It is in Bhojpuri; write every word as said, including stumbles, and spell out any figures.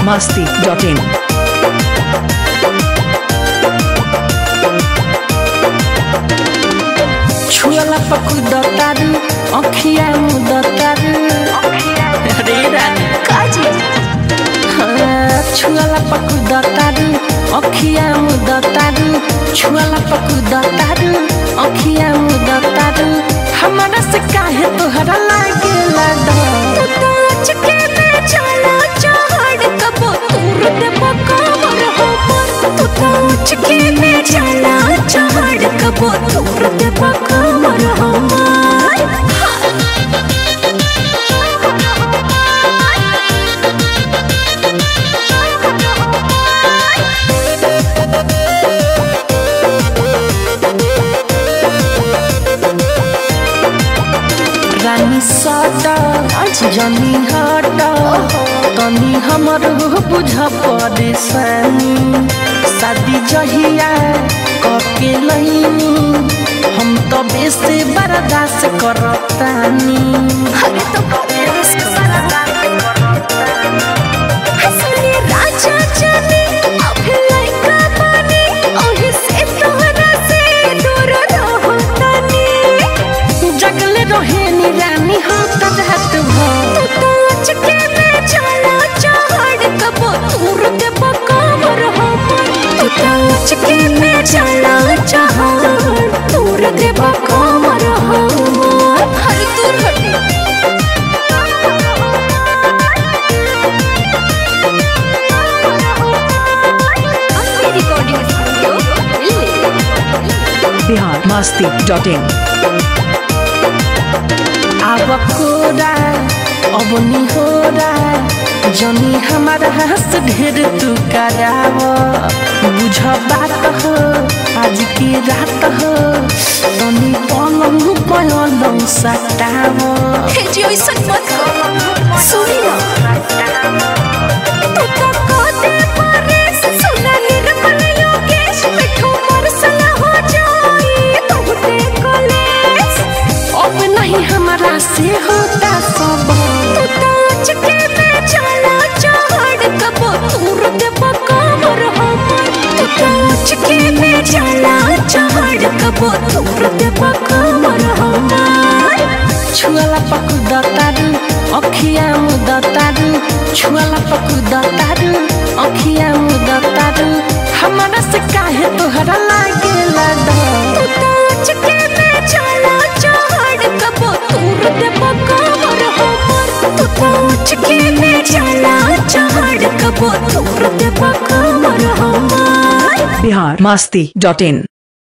masti dot in. छुअला पकुद तारू अखिया मुद तारू अरे रानी काजी हाँ छुअला पकुद तारू अखिया मुद तारू छुअला पकुद तारू अखिया मुद तारू हमारा से काहे तोहरा लागे लाडा तो अचके में चला चढ़ कबो तूर दे बकवर हो तो तो अचके में चला चढ़ कबो तूर दे बकवर हो रानी साटा जनी हटा तनी हमर बुझ परेशानी शादी जहिया कके लईनी हम तो बेसे बर्दाश्त करतानी अरे तो बर्दाश्त हसनी राजा जाने अभी लइका बनी ओही से तोहरा से दूर रहतानी जगले रहे नी रानी हो तब हट भो तो अचके में चला चढ़ कबो तूर दे बकवर हो तो अचके में चला चढ़ तूर दे बकवर हो हर दूर हटी recording studio Bihar masti dot in. अब कोरा अब निहोरा जनी हमारा हंस ढेर तू कराव बुझ बात हो आज की रात हो तनी पलंग पलंग सटाव जी ऐसा मत सुनी ना तू तो कोते परेश सुना निर्मल योगेश मिठू मरसला हो जाई तू ते कॉलेज अब नहीं हमारा से होता सब तू तो अचके में चला चढ़ कबो तूर दे बकवर हो तू तो अचके में चला चढ़ कबो तूर दे बकवर हो छुअला पकुद तारू अखिया मुद तारू छुअला पकुद तारू अखिया मुद तारू हमारा से काहे तोहरा लागे लाडा तू तो अचके में चला चढ़ कबो तूर दे बकवर हो तू तो अचके में चला चढ़ कबो तूर दे बकवर हो Bihar masti dot in.